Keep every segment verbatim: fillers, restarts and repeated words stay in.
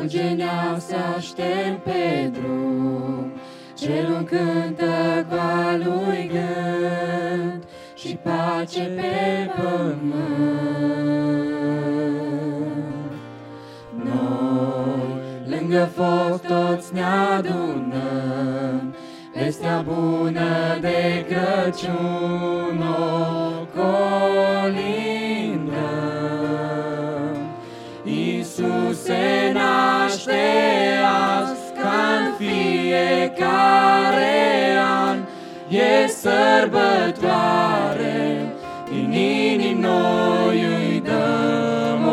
Fulgenea să aștept pe drum, cerul cântă ca lui gând și pace pe pământ. Noi, lângă foc toți ne adunăm, vestea bună de Crăciun o colindăm. Iisus se naște azi, ca-n fiecare an, e sărbătoare, din inimi noi îi dăm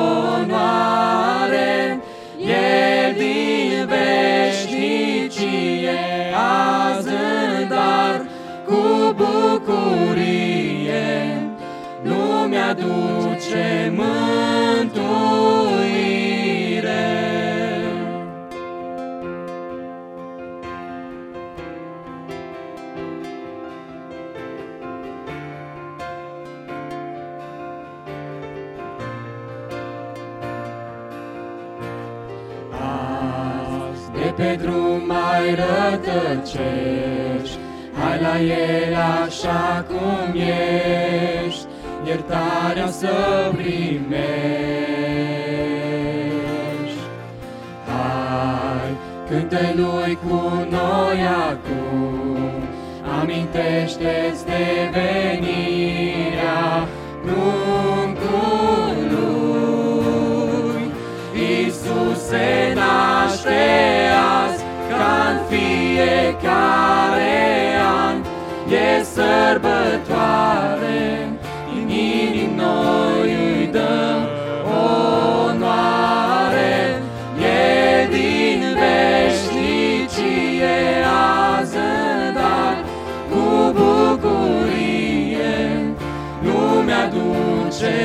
onoare. El din veșnicie azi în dar, cu bucurie lumea aduce mântuire. Azi de pe drum mai rătăcești, hai la El așa cum ești, iertarea să primești. Hai, cântă Lui cu noi acum, amintește-ți de venirea pruncului. Iisus se naște azi, ca-n fiecare an, e sărbătoare, din inimi noi îi dăm onoare. E din veșnicie azi în dar, cu bucurie lumea aduce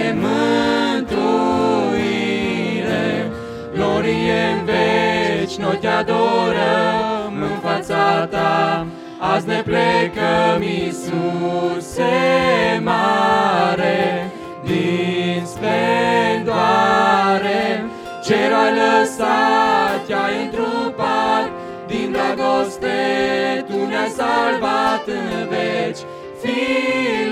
mântuire. Glorie-n veci, noi te adorăm în fața ta, azi ne plecăm, Iisuse mare, din splendoare. Cerul ai lăsat, te-ai întrupat, din dragoste tu ne-ai salvat în veci, fii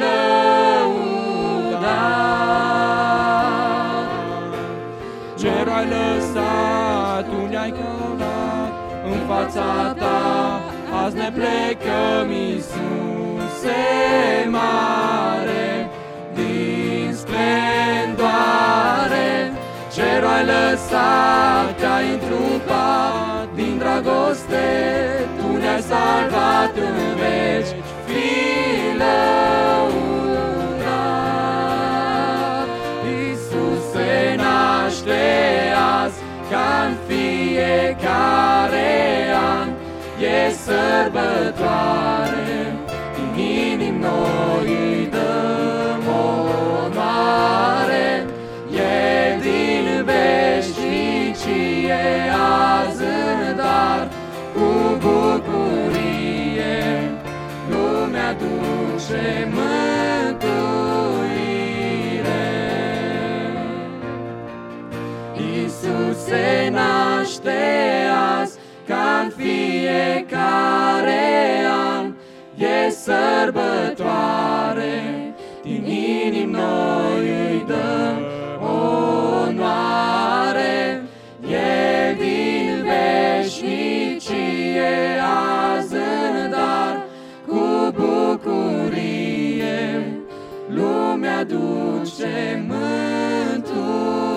lăudat. Cerul ai lăsat, tu ne-ai căutat, în fața ta azi ne plecăm, Iisuse mare, din splendoare. Cerul ai lăsat, te-ai întrupat, din dragoste tu ne-ai salvat în veci, fii lăudat. Iisus se naște azi, ca-n fiecare an, e sărbătoare, din inimi noi îi dăm onoare. E din veșnicie azi în dar, cu bucurie lumea aduce mântuire. Iisus se naște azi, ca-n fiecare an, e sărbătoare, din inimi noi îi dăm onoare. E din veșnicie azi în dar, cu bucurie lumea aduce mântuire.